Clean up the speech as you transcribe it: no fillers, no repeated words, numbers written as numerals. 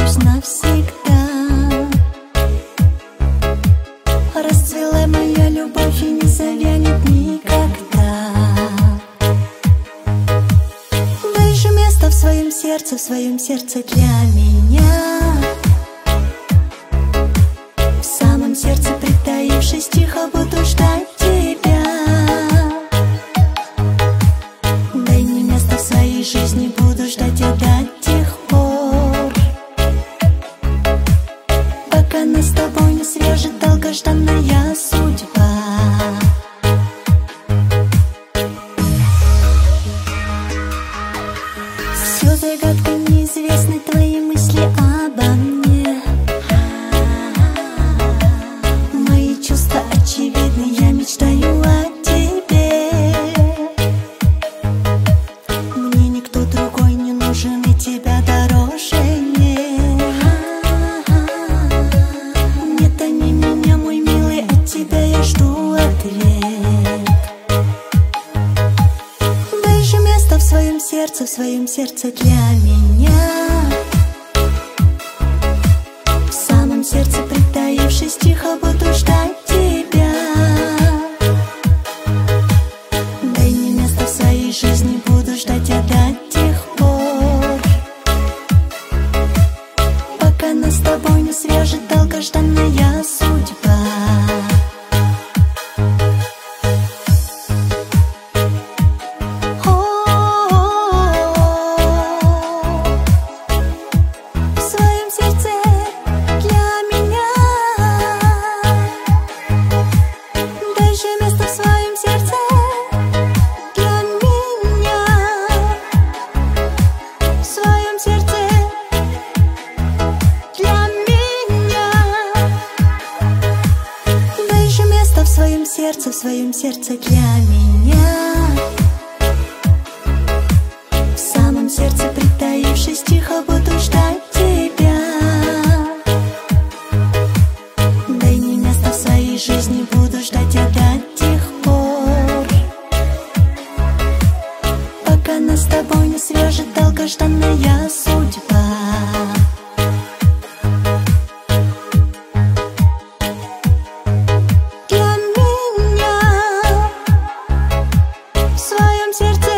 пусть навсегда. Расцвела моя любовь и не завянет никогда. Дай же место в своем сердце для меня. В самом сердце притаившись, тихо буду ждать тебя. Дай мне место в своей жизни, буду ждать я до тех пор, пока нас с тобой не свяжет долгожданная судьба. Все загадка неизвестны, твои мысли обо мне. Мои чувства очевидны, я мечтаю о тебе. Мне никто другой не нужен, и тебя дороже нет. Не томи меня, мой милый, от тебя я жду ответ. Дай же место в своем сердце для меня. В самом сердце притаившись, тихо буду ждать тебя. Дай мне место в своей жизни, буду ждать я до тех пор, пока нас с тобой не свяжет долгожданная судьба. В своем сердце для меня. В самом сердце притаившись, тихо буду ждать тебя. Дай мне место в своей жизни, буду ждать я до тех пор, пока нас с тобой не свяжет долгожданная судьба. В своем сердце